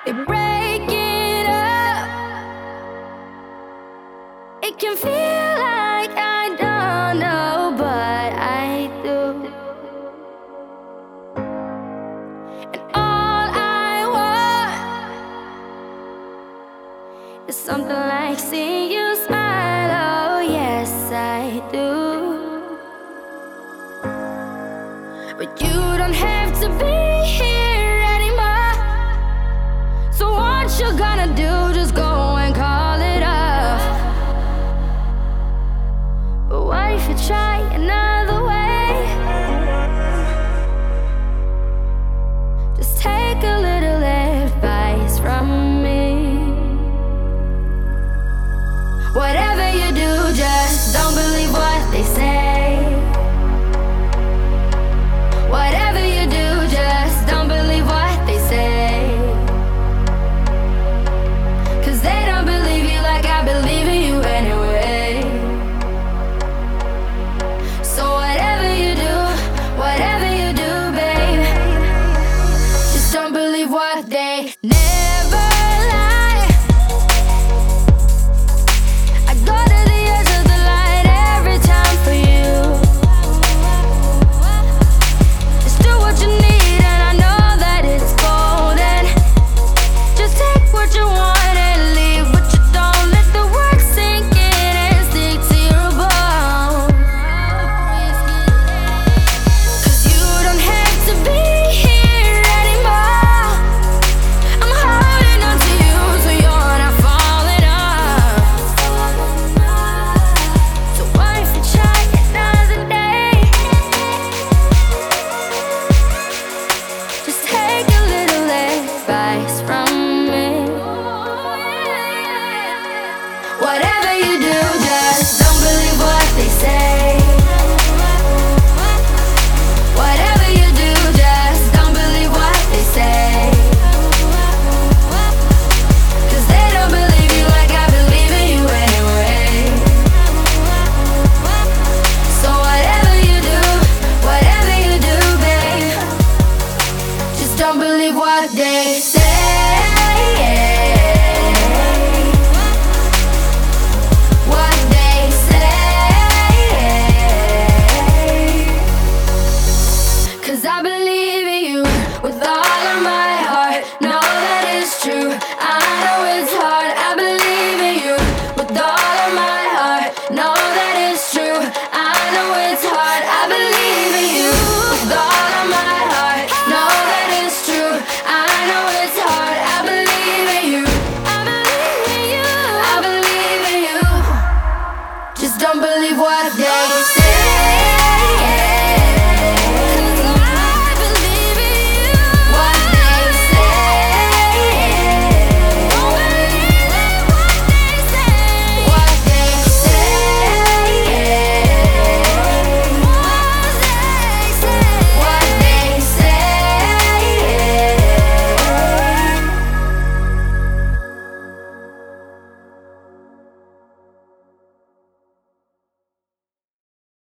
They break it up. It can feel like I don't know, but I do. And all I want is something like seeing you smile. Oh, yes, I do. But you don't have to be here anymore. So what you gonna do? Just go and call it off. But what if you try another way? Just take a little advice from me. Whatever you do, just don't believe what they say. Whatever you do, just don't believe what they say. 'Cause they don't believe you like I believe in you anyway. So whatever you do, babe, just don't believe what they never lie. I go to the edge of the light every time for you. Just do what you need, and I know that it's golden. Just take what you want and leave what you don't. Let the work sink in and stick to your bones. 'Cause you don't have to be here anymore. I'm holding on to you so you're not falling off. So what if you try another day? Just take a little advice from me. Whatever you do, just don't believe what they say. Whatever you do, just don't believe what they say. 'Cause they don't believe you like I believe in you anyway. So whatever you do, babe, just don't believe what they say.